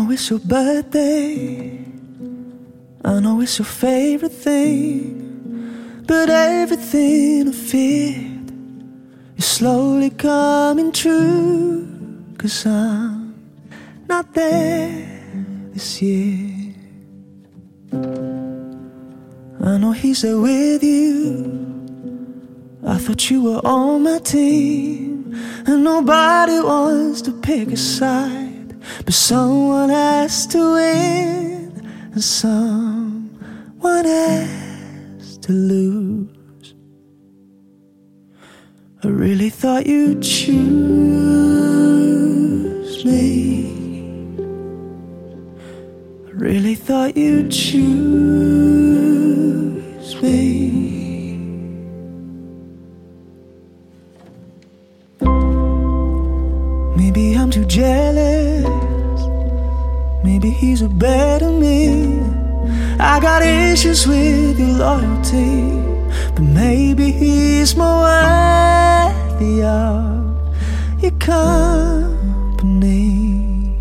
know it's your birthday, I know it's your favorite thing, but everything I feared is slowly coming true. 'Cause I'm not there this year. I know he's there with you. I thought you were on my team, and nobody wants to pick a side, but someone has to win and someone has to lose. I really thought you'd choose me. I really thought you'd choose me. Maybe I'm too jealous, maybe he's a better me. I got issues with your loyalty, but maybe he's more worthy of your company.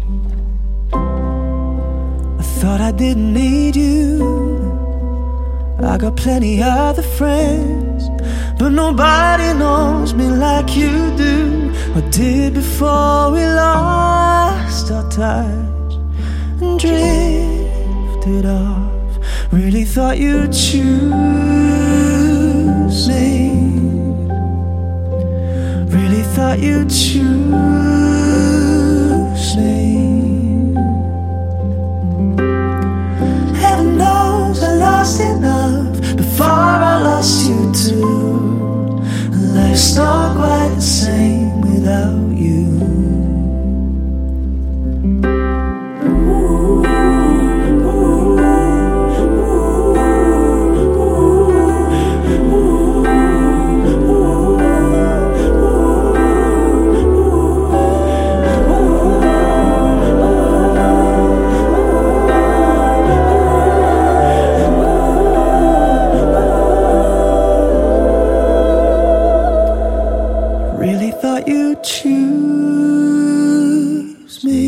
I thought I didn't need you, I got plenty other friends, but nobody knows me like you do, or did before we lost our touch and drifted off. Really thought you'd choose me. Really thought you'd choose me. Heaven knows I lost enough before I lost you too. Life's not quite the same without you. Really thought you'd choose me.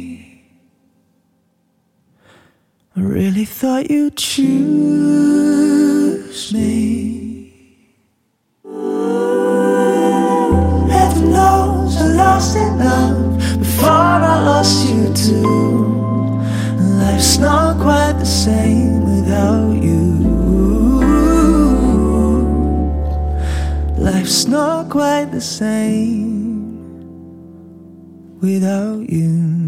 I really thought you'd choose me. Heaven knows I lost enough before I lost you too. Life's not quite the same without you. Life's not quite the same without you.